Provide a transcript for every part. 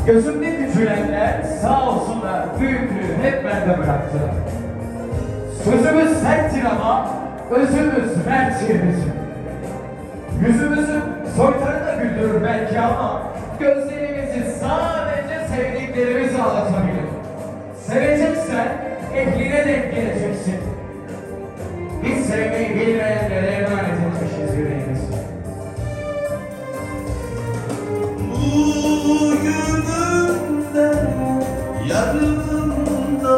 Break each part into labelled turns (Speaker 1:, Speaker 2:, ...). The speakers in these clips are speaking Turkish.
Speaker 1: Gözümde küçülenler sağ olsunlar büyüklüğü hep bende bıraktılar. Sözümüz serttir ama özümüz merttir bizim. Yüzümüzün soytarı da güldürür belki ama gözlerimizi sadece sevdiklerimiz ağlatabilir. Seveceksen ehline denk geleceksin. Biz sevmeyi bilmeyenlere emanet etmişiz yüreğimizi.
Speaker 2: Bugünümden yarınımda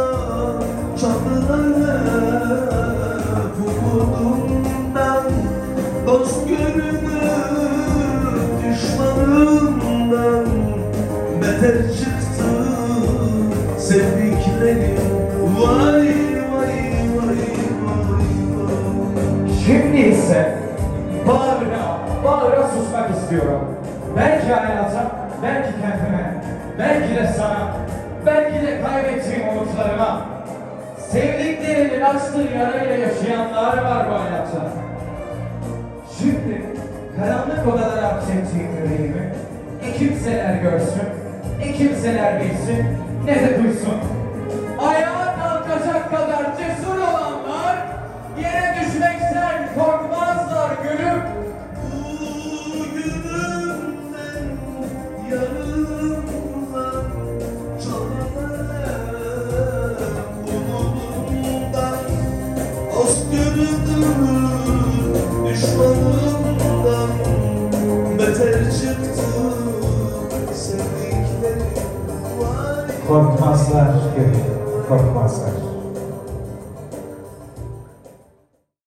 Speaker 2: çalınarak umudumdan dost görünür düşmanımdan beter çıktı sevdiklerim. Vay vay vay vay vay.
Speaker 1: Şimdi ise bağıra susmak istiyorum. Belki hayata, belki kendime, belki de sana, belki de kaybettiğim umutlarıma. Sevdiklerinin açtığı yarayla yaşayanlar var bu hayatta. Şimdi karanlık odalara hapsettiğim yüreğimi ne kimseler görsün, ne kimseler bilsin, ne de duysun. Ayağa kalkacak kadar cesur olanlar yere düşmekten korkmazlar gülüm.
Speaker 2: Bugünümden yarınımdan çalınarak umudumdan dost görünür düşmanımdan beter çıktı sevdiklerim. Vay
Speaker 1: Korkmazlar gülüm, korkmazlar.